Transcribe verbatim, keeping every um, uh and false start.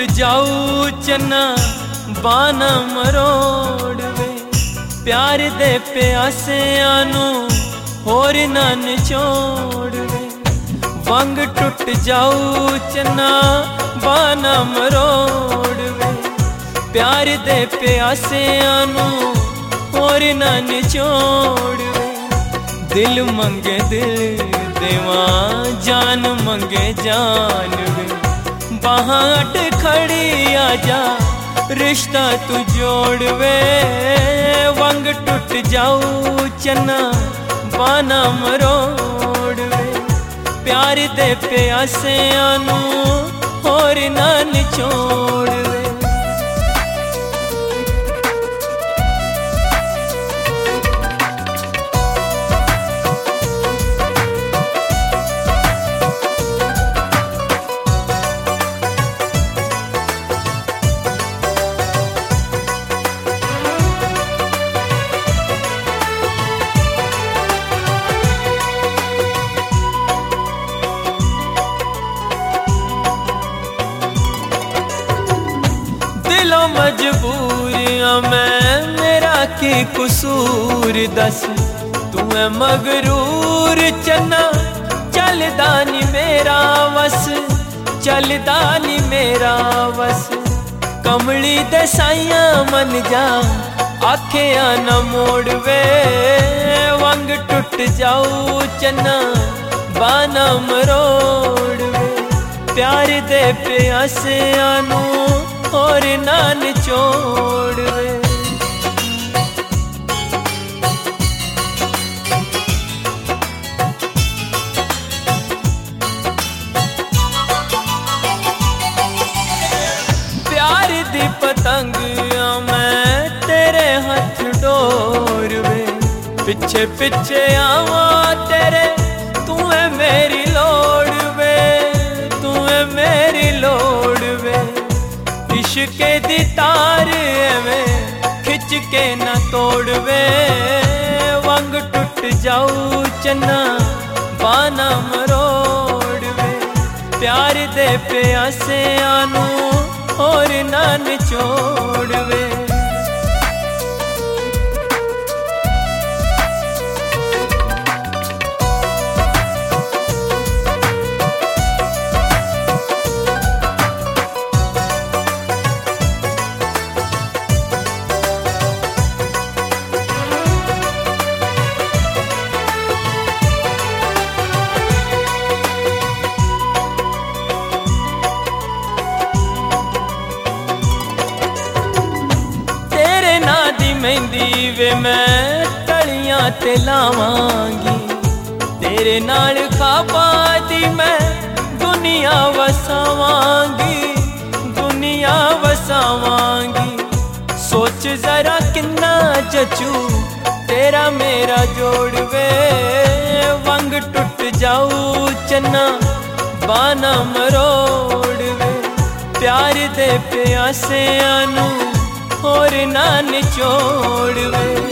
जाऊ चन्ना बाना मरोड़ वे, प्यार दे प्यासियां नू होर ना निचोड़ वे। वंग टुट जाऊ चन्ना बाना मरोड़ वे, प्यार दे प्यासियां नू होर ना निचोड़ वे। दिल मंगे दिल देवा, जान मंगे जान वे, बाहां अट खड़ी आजा रिश्ता तू जोड़ वे। वंग टुट जाऊ चन्ना बाना मरोड़ वे, प्यार दे प्यासियां नू होर ना निचोड़ वे। मजबूरियां मैं मेरा की कसूर दस, तू है मगरूर चन्ना चलदा नी मेरा वस, चलदा नी मेरा वस। कमली दे साइयां मन जा आखियां न मोड़ वे, वंग टुट जाऊ चन्ना बाना मरोड़ वे। प्यार दे प्यासियां नू और ना निचोड़ वे। प्यार दी पतंग मैं तेरे हथ डोर वे, पिछे पिछे आवा तेरे, तू है मेरी लोड़ वे, तू है मेरी लोड़ वे। इश्क़ दी तार में खिंच के न तोड़ वे, वंग टुट जाऊ चन्ना बाना मरोड़ वे। प्यार दे प्यासियां नू होर ना निचोड़ वे। मेहंदी वे मैं तलियां ते लावांगी, तेरे नाल ख्वाबां दी मैं दुनिया वसावांगी, दुनिया वसावांगी। सोच जरा किन्ना जचू तेरा मेरा जोड़ वे, वंग टुट जाऊ चन्ना बाना मरोड़ वे। प्यार दे प्यासियां नू होर ना निचोड़ वे।